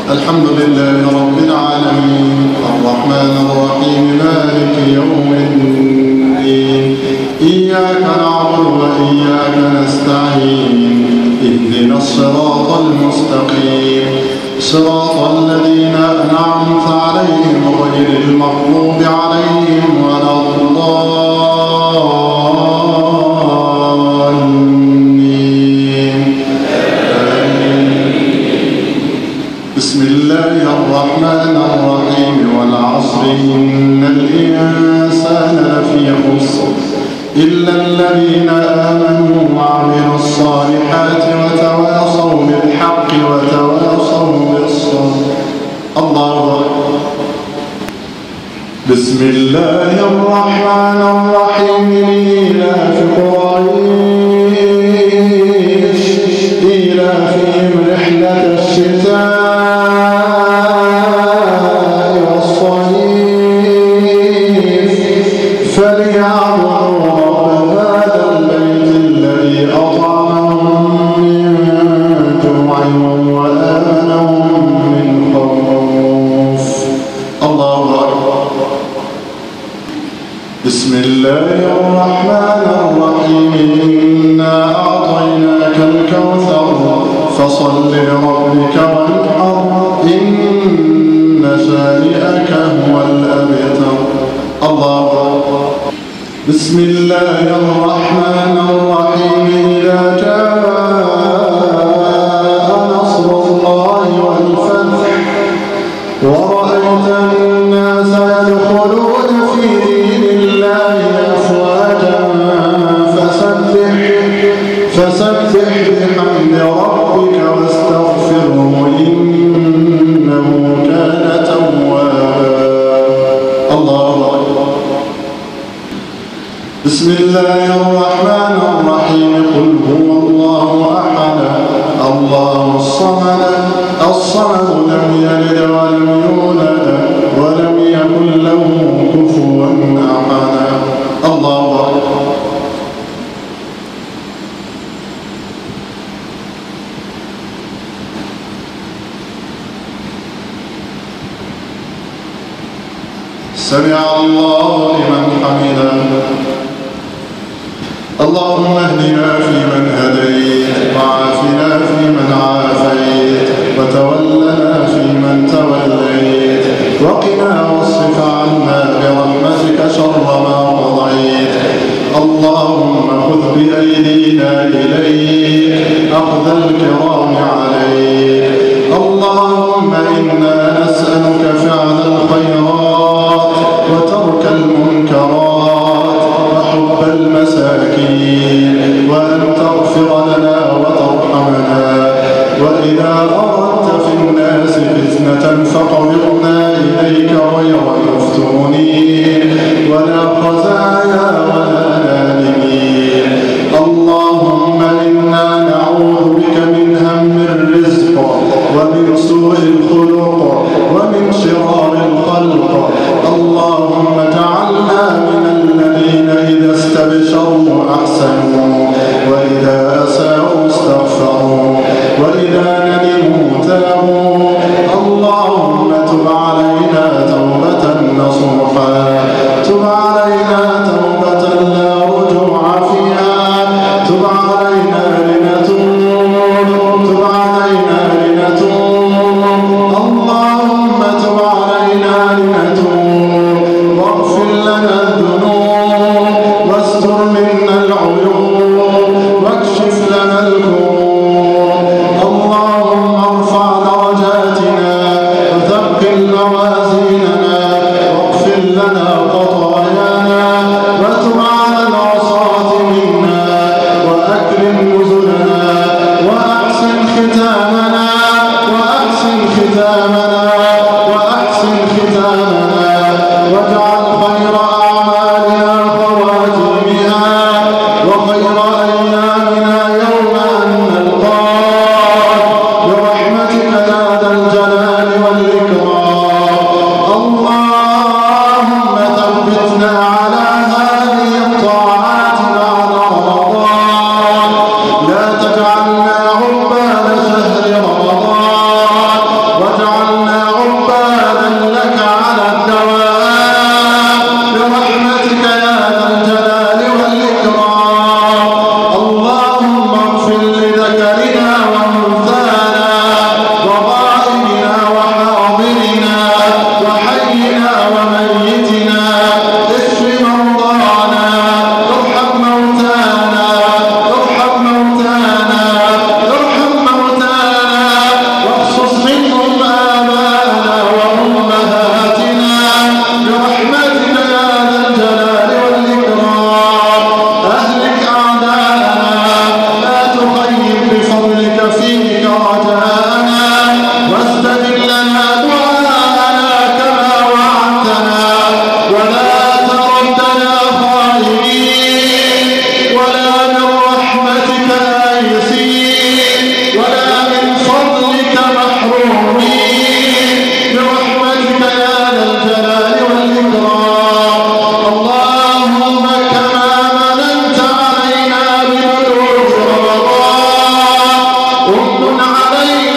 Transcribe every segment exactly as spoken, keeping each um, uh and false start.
الحمد لله رب العالمين الرحمن الرحيم مالك يوم الدين إياك نعبد وإياك نستعين اهدنا الصراط المستقيم صراط الذين أنعمت عليهم غير المغضوب عليهم ولا الضالين. بسم الله الرحمن الرحيم والعصر إن الإنسان لفي خسر إلا الذين آمنوا وعملوا الصالحات وتواصوا بالحق وتواصوا بالصبر. الله أكبر. بسم الله الرحمن الرحيم لإيلاف قريش إيلافهم رحلة الشتاء والصيف فليعبدوا رب هذا البيت الذي أطعمهم من جوع وآمنهم من خوف. الله أكبر. بسم الله الرحمن الرحيم إنا أعطيناك الكوثر فصل لربك وانحر إن شانئك هو الأبتر. الله أكبر. بسم الله الرحمن الرحيم إذا جاء نصر الله والفتح ورأيت الناس يدخلون في دين الله أفواجا فسبح فسبح بحمد ربك واستغفره إنه كان توابا. الله أكبر. بسم الله الرحمن الرحيم قل هو الله أحد الله الصمد الصمد لم يلد ولم يولد ولم يكن له كفوا أحد. الله أكبر. سمع الله لمن حمده. اللهم اهدنا فيمن هديت وعافنا فيمن عافيت وتولنا فيمن توليت وقنا واصرف عنا برحمتك شر ما قضيت. اللهم خذ بأيدينا إليك أخذ الكرام عليك. اللهم إنا نسألك فعل الخيرات وترك المنكرات وحب المساكين وأن تغفر لنا وترحمنا وإذا أردت في الناس فتنة فقبضنا إليك غير مفتونين ولا خزايا ولا نادمين. اللهم إنا نعوذ بك من هم الرزق ومن سوء الخلق ومن شرار الخلق. اللهم اجعلنا من الذين إذا استبشروا أحسنوا وإذا أساءوا استغفروا وإذا ندموا رجاءنا واستجب لنا دعاءنا كما وعدتنا ولا تردنا خائبين ولا من رحمتك آيسين ولا من فضلك محرومين برحمتك يا ذا الجلال والإكرام. اللهم كما مننت علينا ببلوغ رمضان امن علينا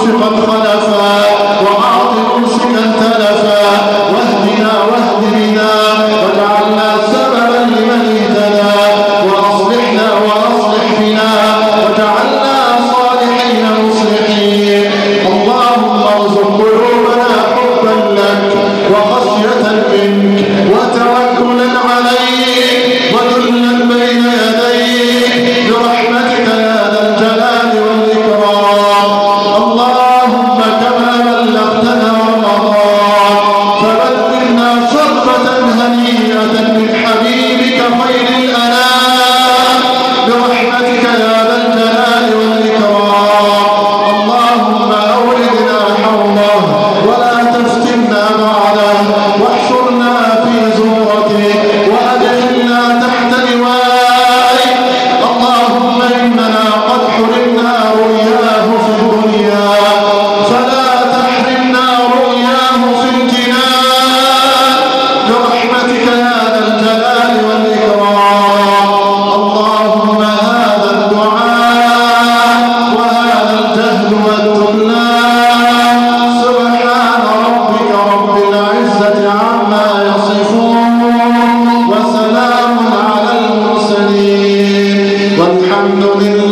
قد خلفا وأعط ممسكا تلفا واهدنا واهد بنا واجعلنا سببا لمن اهتدى وأصلحنا وأصلح بنا واجعلنا صالحين مصلحين. اللهم ارزق قلوبنا حبا لك وخشية منك وتوكلا عليك وذلا بين يديك برحمتك يا ذا الجلال والإكرام. اللهم كما بلغتنا رمضان فبلغنا شربة هنيئة من حبيبك خير الأنام برحمتك يا ذا الجلال والإكرام. اللهم أوردنا حوله ولا تفتنا بعده واحشرنا في زمرته وأدخلنا تحت لوائه. اللهم إننا قد حرمنا رؤياه في الدنيا فلا تحرمنا رؤياه في الجنان برحمتك يا ذا الجلال والإكرام. اللهم هذا الدعاء وهذا الجهد والذلان سبحان ربك رب العزة عما يصفون وسلام على المرسلين والحمد لله